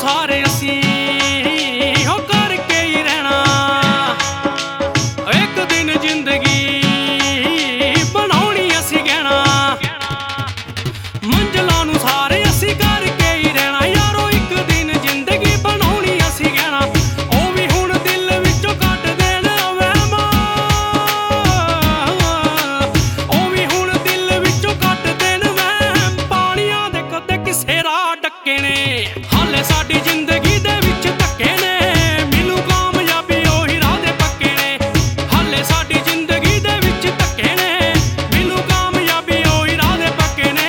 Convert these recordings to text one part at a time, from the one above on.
ਸਾਰੇ ਅਸੀਂ ਹੋ ਕਰਕੇ ਹੀ ਰਹਿਣਾ। ਇੱਕ ਦਿਨ ਜ਼ਿੰਦਗੀ ਬਣਾਉਣੀ ਅਸੀਂ ਕਹਿਣਾ। ਮੰਜ਼ਲਾਂ ਨੂੰ ਸਾਰੇ ਅਸੀਂ ਕਰਕੇ ਹੀ ਰਹਿਣਾ ਯਾਰੋ। ਇੱਕ ਦਿਨ ਜ਼ਿੰਦਗੀ ਬਣਾਉਣੀ ਅਸੀਂ ਕਹਿਣਾ। ਉਹ ਵੀ ਹੁਣ ਦਿਲ ਵਿੱਚੋਂ ਕੱਢ ਦੇਣ ਵਹਿਮਾਂ। ਉਹ ਵੀ ਹੁਣ ਦਿਲ ਵਿੱਚੋਂ ਕੱਢ ਦੇਣ ਵਹਿਮ। ਪਾਣੀਆਂ ਦੇ ਕਦੇ ਕਿਸੇ ਰਾਹ ਡੱਕੇ ਨੇ। ਹਾਲੇ ਸਾਡੀ ਜ਼ਿੰਦਗੀ ਦੇ ਵਿੱਚ ਧੱਕੇ ਨੇ। ਮਿਲੂ ਕਾਮਯਾਬੀ ਉਹੀ ਰਾਹ ਦੇ ਪੱਕੇ ਨੇ। ਹਾਲੇ ਸਾਡੀ ਜ਼ਿੰਦਗੀ ਦੇ ਵਿੱਚ ਧੱਕੇ ਨੇ। ਮਿਲੂ ਕਾਮਯਾਬੀ ਉਹੀ ਰਾਹ ਦੇ ਪੱਕੇ ਨੇ।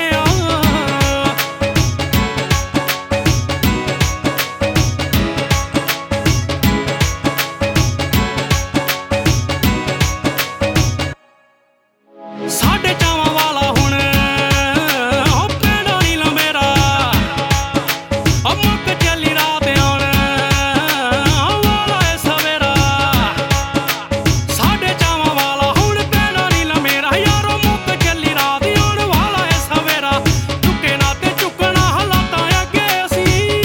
ਸਾਡੇ ਚਾਵਾਂ ਵਾਲਾ ਹੁਣ ਉਹ ਪੈਣਾ ਨੀ ਲੰਮੇਰਾ। ਮੁੱਕ ਚੱਲੀ ਰਾਤ ਆਉਣ ਵਾਲਾ ਏ ਸਵੇਰਾ। ਸਾਡੇ ਚਾਵਾਂ ਵਾਲਾ ਹੁਣ ਪੈਣਾ ਨੀ ਲੰਮੇਰਾ ਯਾਰੋ। ਮੁੱਕ ਚੱਲੀ ਰਾਤ ਆਉਣ ਵਾਲਾ ਏ ਸਵੇਰਾ। ਝੁਕੇ ਨਾ ਤੇ ਝੁਕਣਾ ਹਾਲਾਤਾਂ ਅੱਗੇ ਅਸੀਂ।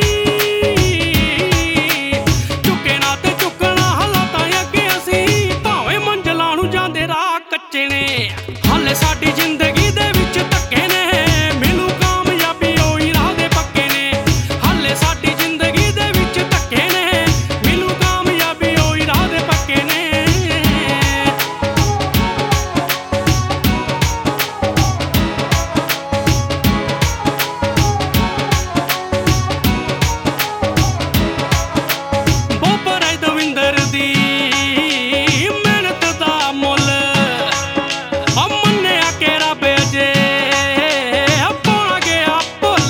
ਝੁਕੇ ਨਾ ਤੇ ਝੁਕਣਾ ਹਾਲਾਤਾਂ ਅੱਗੇ ਅਸੀਂ। ਭਾਵੇਂ ਮੰਜ਼ਲਾਂ ਨੂੰ ਜਾਂਦੇ ਰਾਹ ਕੱਚੇ ਨੇ। ਹਾਲੇ ਸਾਡੀ ਜ਼ਿੰਦਗੀ ਦੇ ਵਿੱਚ ਧੱਕੇ ਨੇ। ਮਿਲੂ ਕਾਮਯਾਬੀ ਉਹੀ ਰਾਹ ਦੇ ਪੱਕੇ ਨੇ। ਹਾਲੇ ਸਾਡੀ ਜ਼ਿੰਦਗੀ ਦੇ ਵਿੱਚ ਧੱਕੇ ਨੇ। ਮਿਲੂ ਕਾਮਯਾਬੀ ਉਹੀ ਰਾਹ ਦੇ ਪੱਕੇ ਨੇ। ਬੋਪਰ ਦਵਿੰਦਰ ਦੀ ਮਿਹਨਤ ਦਾ ਮੁੱਲ ਮੰਨਿਆ ਕਿ ਰੱਬ ਅਜੇ ਪਾਉਣਾ ਗਿਆ ਭੁੱਲ।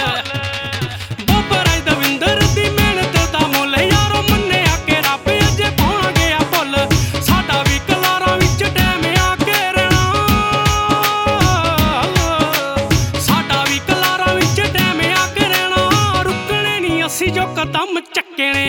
ਬੋਪਰ ਦਵਿੰਦਰ ਦੀ ਮਿਹਨਤ ਦਾ ਮੁੱਲ ਯਾਰੋ। ਮੰਨਿਆ ਕਿ ਰੱਬ ਅਜੇ ਪਾਉਣਾ ਗਿਆ ਭੁੱਲ। ਸਾਡਾ ਵੀ ਕਲਾਰਾਂ ਵਿੱਚ ਟਾਈਮ ਆ ਕੇ ਰਹਿਣਾ। ਸਾਡਾ ਵੀ ਕਲਾਰਾਂ ਵਿੱਚ ਟਾਈਮ ਆ ਕੇ ਰਹਿਣਾ। ਰੁਕਣੇ ਨਹੀਂ ਅਸੀਂ ਜੋ ਕਦਮ ਚੱਕੇ ਨੇ।